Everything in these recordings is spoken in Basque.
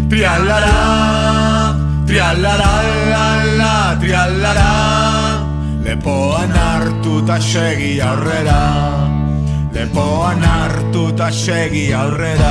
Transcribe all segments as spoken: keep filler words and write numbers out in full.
Trialara, trialara, la, la, trialara. Lepoan hartu ta segi aurrera, lepoan hartu ta segi aurrera.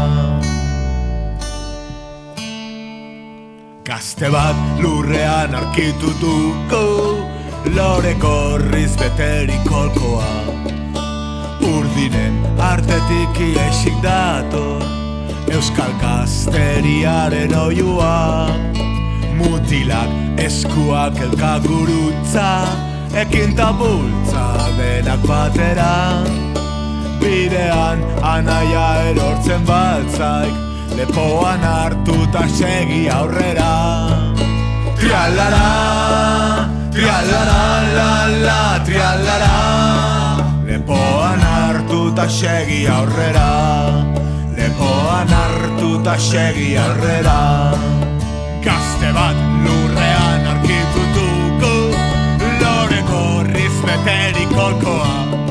Gazte bat lurrean aurkitutuko, lore gorriz beterik kolkoa. Urdinen artetik iesik dator, euskal gazteriaren oiua. Mutilak eskuak elkagurutza, ekin ta bultza denak batera. Bidean anaia erortzen baltzaik, lepoan hartu ta segi aurrera. Trialara, trialara, la, la, trialara. Lepoan hartu ta segi aurrera, lepoan hartu ta segi aurrera. Gazte bat lurrean aurkitutuko, lore gorriz beterik kolkoa.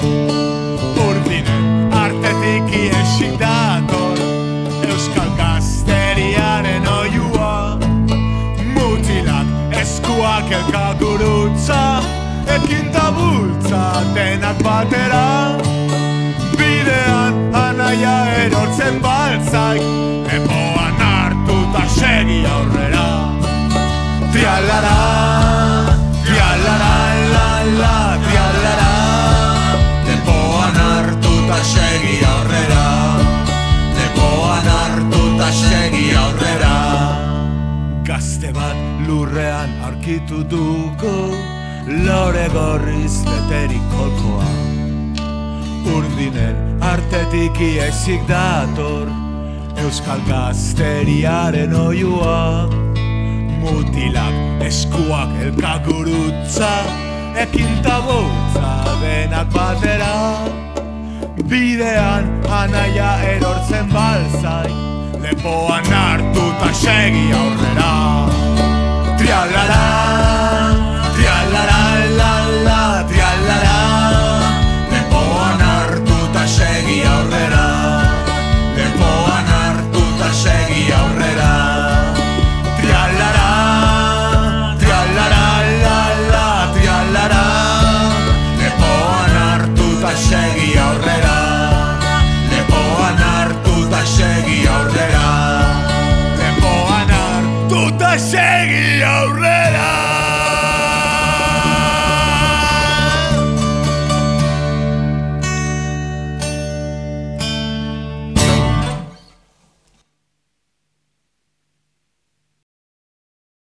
Urdinen artetik iesik dator, euskal gazteriaren oiua. Mutilak eskuak elkagurutza, ekin ta bultza denak batera. Bidean anaia erortzen baltzaik, lepoan hartu ta segi aurrera. Trialara, trialara, la, la, trialara. Lepoan hartu ta segi aurrera, lepoan hartu ta segi aurrera. Gazte bat lurrean aurkitu dugu, lore gorriz beterik kolkoa. Urdinen artetik iesik dator, euskal gazteriaren oiua. Mutilak eskuak elkagurutza, ekin ta bultza denak batera. Bidean anaia erortzen baltzaik, lepoan hartu ta segi aurrera. Trialara,